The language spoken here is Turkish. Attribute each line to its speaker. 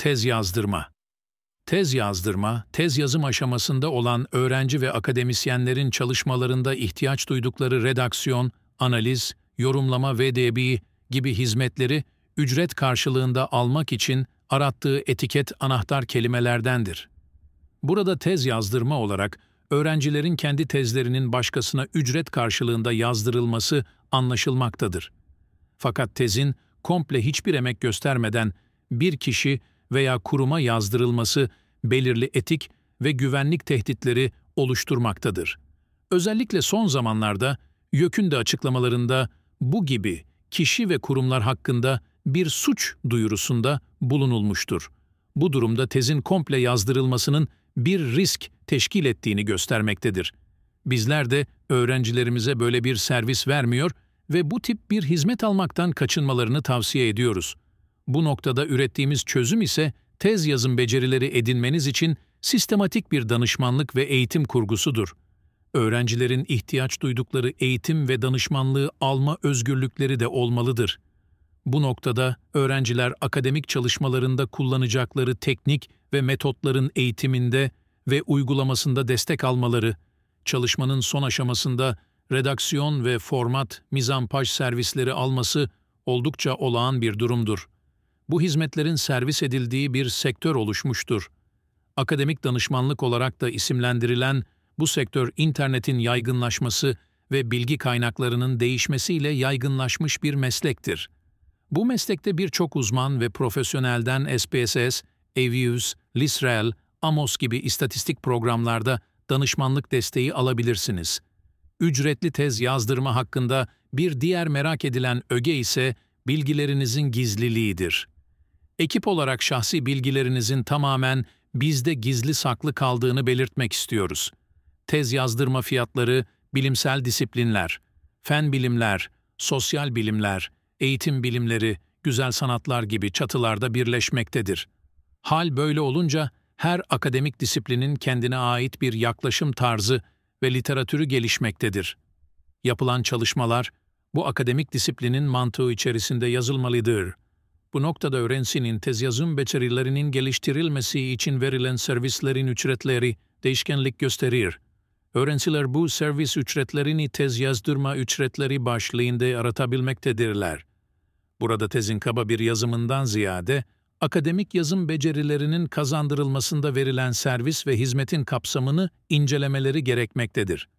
Speaker 1: Tez yazdırma. Tez yazdırma, tez yazım aşamasında olan öğrenci ve akademisyenlerin çalışmalarında ihtiyaç duydukları redaksiyon, analiz, yorumlama ve edebi gibi hizmetleri ücret karşılığında almak için arattığı etiket anahtar kelimelerdendir. Burada tez yazdırma olarak öğrencilerin kendi tezlerinin başkasına ücret karşılığında yazdırılması anlaşılmaktadır. Fakat tezin komple hiçbir emek göstermeden bir kişi veya kuruma yazdırılması belirli etik ve güvenlik tehditleri oluşturmaktadır. Özellikle son zamanlarda YÖK'ün de açıklamalarında bu gibi kişi ve kurumlar hakkında bir suç duyurusunda bulunulmuştur. Bu durumda tezin komple yazdırılmasının bir risk teşkil ettiğini göstermektedir. Bizler de öğrencilerimize böyle bir servis vermiyor ve bu tip bir hizmet almaktan kaçınmalarını tavsiye ediyoruz. Bu noktada ürettiğimiz çözüm ise tez yazım becerileri edinmeniz için sistematik bir danışmanlık ve eğitim kurgusudur. Öğrencilerin ihtiyaç duydukları eğitim ve danışmanlığı alma özgürlükleri de olmalıdır. Bu noktada öğrenciler akademik çalışmalarında kullanacakları teknik ve metotların eğitiminde ve uygulamasında destek almaları, çalışmanın son aşamasında redaksiyon ve format, mizampaj servisleri alması oldukça olağan bir durumdur. Bu hizmetlerin servis edildiği bir sektör oluşmuştur. Akademik danışmanlık olarak da isimlendirilen bu sektör internetin yaygınlaşması ve bilgi kaynaklarının değişmesiyle yaygınlaşmış bir meslektir. Bu meslekte birçok uzman ve profesyonelden SPSS, Avius, Lisrel, Amos gibi istatistik programlarda danışmanlık desteği alabilirsiniz. Ücretli tez yazdırma hakkında bir diğer merak edilen öge ise bilgilerinizin gizliliğidir. Ekip olarak şahsi bilgilerinizin tamamen bizde gizli saklı kaldığını belirtmek istiyoruz. Tez yazdırma fiyatları, bilimsel disiplinler, fen bilimler, sosyal bilimler, eğitim bilimleri, güzel sanatlar gibi çatılarda birleşmektedir. Hal böyle olunca her akademik disiplinin kendine ait bir yaklaşım tarzı ve literatürü gelişmektedir. Yapılan çalışmalar, bu akademik disiplinin mantığı içerisinde yazılmalıdır. Bu noktada öğrencinin tez yazım becerilerinin geliştirilmesi için verilen servislerin ücretleri değişkenlik gösterir. Öğrenciler bu servis ücretlerini tez yazdırma ücretleri başlığında aratabilmektedirler. Burada tezin kaba bir yazımından ziyade, akademik yazım becerilerinin kazandırılmasında verilen servis ve hizmetin kapsamını incelemeleri gerekmektedir.